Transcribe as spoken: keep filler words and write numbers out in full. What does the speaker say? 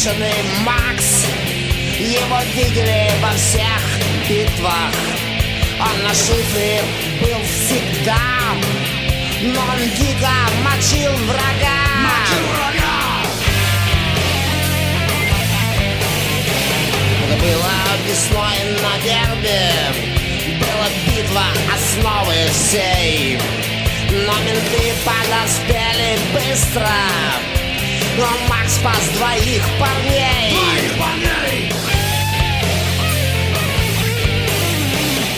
бешеный Макс. Его видели во всех битвах. Он на шифре был всегда, но он дико мочил врага. Мочил врага! Это было весной на дерби. Была битва основы всей. Но менты подоспели быстро. Но Макс спас двоих парней. Двоих парней!